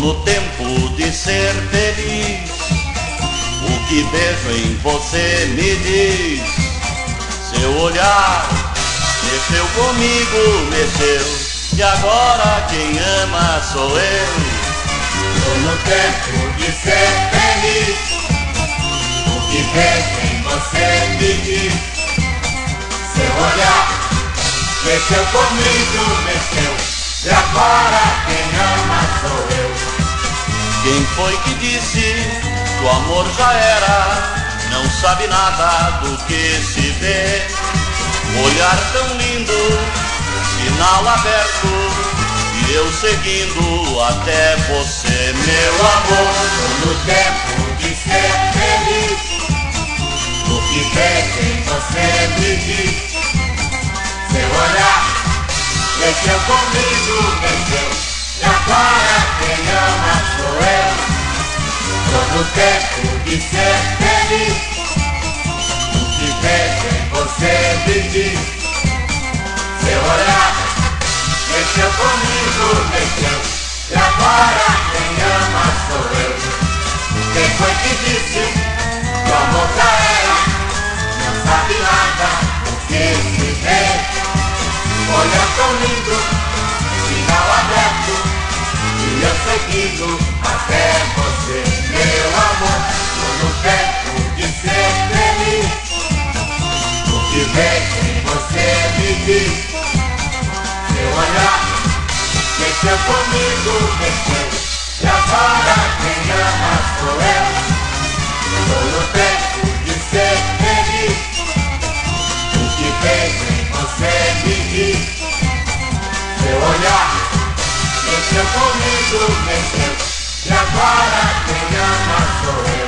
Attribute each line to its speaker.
Speaker 1: no tempo de ser feliz. O que vejo em você me diz. Seu olhar mexeu comigo, mexeu. E agora quem ama sou eu.
Speaker 2: Tô no tempo de ser feliz. O que vejo em você me diz. Seu olhar mexeu comigo, mexeu. E agora quem ama sou eu.
Speaker 1: Quem foi que disse que o amor já era? Não sabe nada do que se vê. Olhar tão lindo, sinal aberto, e eu seguindo até você, meu amor.
Speaker 2: Tô no tempo de ser feliz. O que vejo em você me diz. Seu olhar mexeu comigo, mexeu. E agora quem ama sou eu. Tô no tempo de ser feliz. O que vejo em você me diz. Seu olhar mexeu comigo, mexeu. E agora quem ama sou eu. Quem foi que disse que o amor já era? Não sabe nada do que se vê. Olhar tão lindo, sinal aberto, e eu seguindo até você, meu amor. Tô no tempo de ser feliz. O que vejo em você me diz. Seu olhar mexeu comigo, mexeu. E agora quem ama sou eu. Tô no tempo de ser feliz. O que vejo em você me diz. Seu olhar mexeu comigo, mexeu. E agora quem ama sou eu.